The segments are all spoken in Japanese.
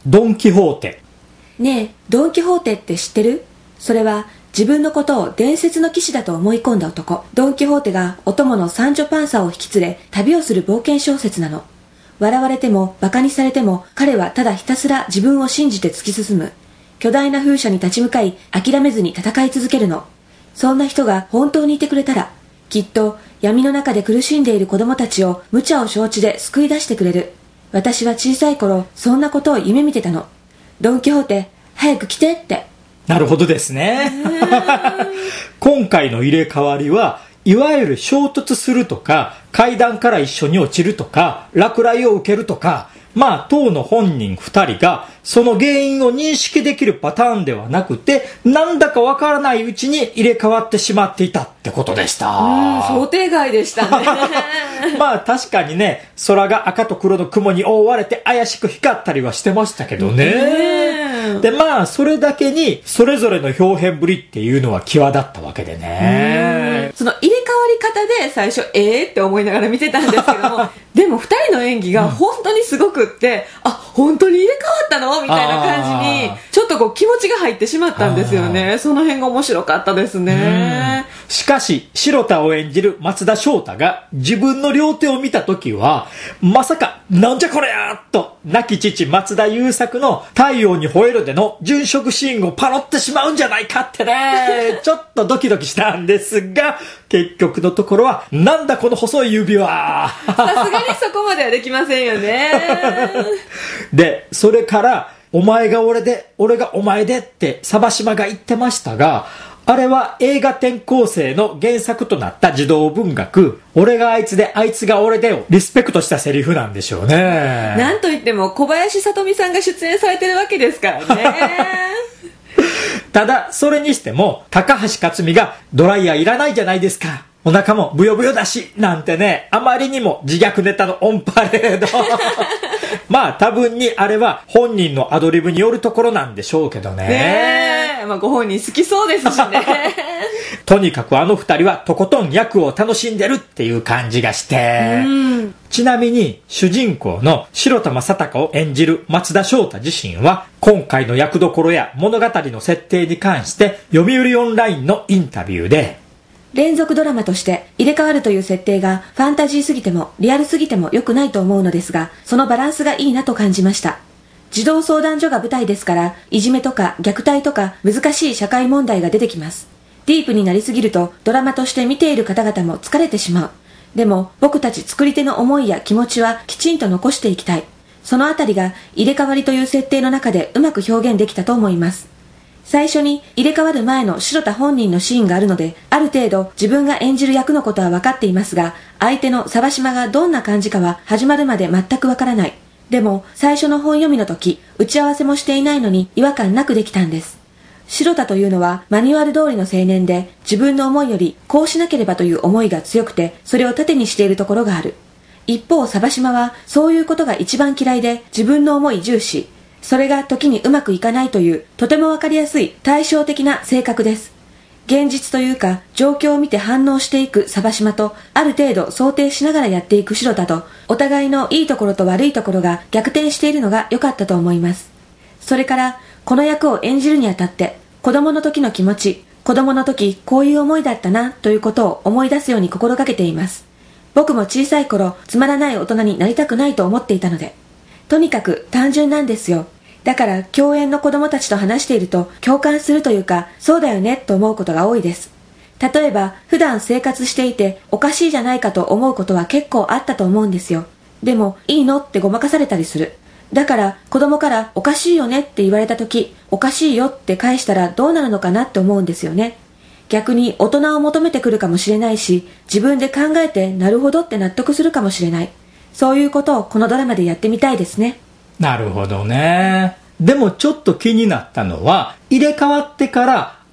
ドン・キホーテ。 ねえ、ドン・キホーテって知ってる？それは自分のことを伝説の騎士だと思い込んだ男、ドン・キホーテがお供のサンチョ・パンサーを引き連れ旅をする冒険小説なの。笑われてもバカにされても彼はただひたすら自分を信じて突き進む。巨大な風車に立ち向かい諦めずに戦い続けるの。そんな人が本当にいてくれたらきっと闇の中で苦しんでいる子供たちを無茶を承知で救い出してくれる。私は小さい頃そんなことを夢見てたの。ドン・キホーテ早く来てって。 なるほどですね。今回の入れ替わりはいわゆる衝突するとか階段から一緒に落ちるとか落雷を受けるとか、当の本人2人がその原因を認識できるパターンではなくて、なんだかわからないうちに入れ替わってしまっていたってことでした。 想定外でしたね。 確かにね、空が赤と黒の雲に覆われて怪しく光ったりはしてましたけどね。でそれだけにそれぞれの表現ぶりっていうのは際立ったわけでね。 その入れ替わり方で最初って思いながら見てたんですけどもでも2人の演技が本当にすごくって、本当に入れ替わったのみたいな感じにちょっと気持ちが入ってしまったんですよね。その辺が面白かったですね。 しかし白田を演じる松田翔太が自分の両手を見た時はまさかなんじゃこれやと亡き父松田優作の太陽に吠えるでの殉職シーンをパロってしまうんじゃないかってねちょっとドキドキしたんですが、結局のところはなんだこの細い指はさすがにそこまではできませんよね。 でそれからお前が俺で俺がお前でって樺島が言ってましたが、あれは映画転校生の原作となった児童文学、俺があいつであいつが俺でをリスペクトしたセリフなんでしょうね。 なんといっても小林聡美さんが出演されてるわけですからね。 ただそれにしても高橋克実がドライヤーいらないじゃないですか、お腹もブヨブヨだしなんてね、あまりにも自虐ネタのオンパレード。多分にあれは本人のアドリブによるところなんでしょうけどね。 ご本人好きそうですしね。 とにかくあの二人はとことん役を楽しんでるっていう感じがして、ちなみに主人公の白田正孝を演じる松田翔太自身は今回の役どころや物語の設定に関して読売オンラインのインタビューで、 連続ドラマとして入れ替わるという設定がファンタジーすぎてもリアルすぎても良くないと思うのですが、そのバランスがいいなと感じました。児童相談所が舞台ですから、いじめとか虐待とか難しい社会問題が出てきます。ディープになりすぎるとドラマとして見ている方々も疲れてしまう。でも僕たち作り手の思いや気持ちはきちんと残していきたい。そのあたりが入れ替わりという設定の中でうまく表現できたと思います。最初に入れ替わる前の白田本人のシーンがあるので、ある程度自分が演じる役のことは分かっていますが、相手の樺島がどんな感じかは始まるまで全く分からない。でも最初の本読みの時、打ち合わせもしていないのに違和感なくできたんです。白田というのはマニュアル通りの青年で、自分の思いよりこうしなければという思いが強くて、それを盾にしているところがある。一方樺島はそういうことが一番嫌いで、自分の思い重視、それが時にうまくいかないというとてもわかりやすい対照的な性格です。現実というか状況を見て反応していく樺島と、ある程度想定しながらやっていく白田と、お互いのいいところと悪いところが逆転しているのが良かったと思います。それからこの役を演じるにあたって、子供の時の気持ち、子供の時こういう思いだったなということを思い出すように心がけています。僕も小さい頃つまらない大人になりたくないと思っていたので、とにかく単純なんですよ。だから共演の子供たちと話していると共感するというか、そうだよねと思うことが多いです。例えば普段生活していておかしいじゃないかと思うことは結構あったと思うんですよ。でもいいのってごまかされたりする。だから子供からおかしいよねって言われた時、おかしいよって返したらどうなるのかなって思うんですよね。逆に大人を求めてくるかもしれないし、自分で考えてなるほどって納得するかもしれない。そういうことをこのドラマでやってみたいですね。 なるほどね。でもちょっと気になったのは、入れ替わってから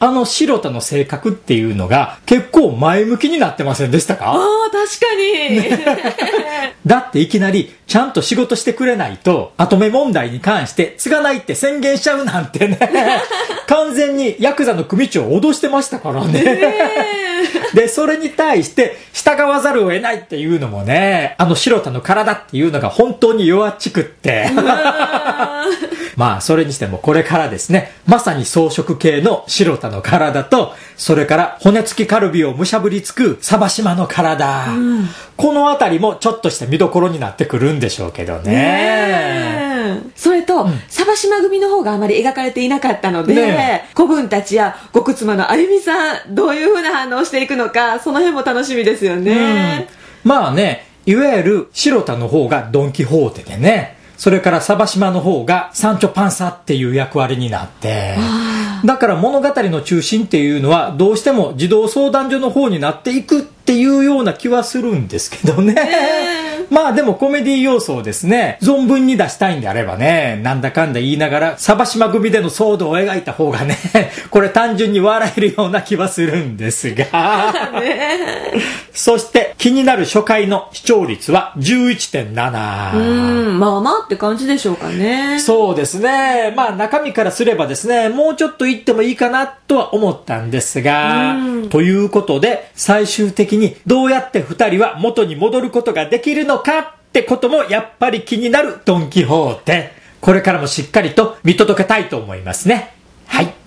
白田の性格っていうのが結構前向きになってませんでしたか？ ああ、確かに。 だっていきなりちゃんと仕事してくれないと跡目問題に関して継がないって宣言しちゃうなんてね。完全にヤクザの組長を脅してましたからね。で、それに対して従わざるを得ないっていうのもね、白田の体っていうのが本当に弱っちくって。まあ、それにしてもこれからですね、まさに草食系の白田の体と、それから骨付きカルビをむしゃぶりつくサバ島の体。このあたりもちょっとした見どころになってくるんでしょうけどね。 それと、サバ島組の方があまり描かれていなかったので、子分たちや極妻のあゆみさん、どういう風な反応をしていくのか、その辺も楽しみですよね。 まあね、いわゆる白田の方がドンキホーテでね、それからサバ島の方がサンチョパンサっていう役割になって、だから物語の中心っていうのはどうしても児童相談所の方になっていくっていうような気はするんですけどね。まあでもコメディ要素をですね、存分に出したいんであればね、なんだかんだ言いながらサバ島組での騒動を描いた方がね、これ単純に笑えるような気はするんですが。そして気になる初回の視聴率は 11.7。 まあまあって感じでしょうかね。 そうですね。まあ中身からすればですね、もうちょっと言ってもいいかなとは思ったんですが、ということで最終的にどうやって2人は元に戻ることができるのかってこともやっぱり気になるドンキホーテ。これからもしっかりと見届けたいと思いますね。はい。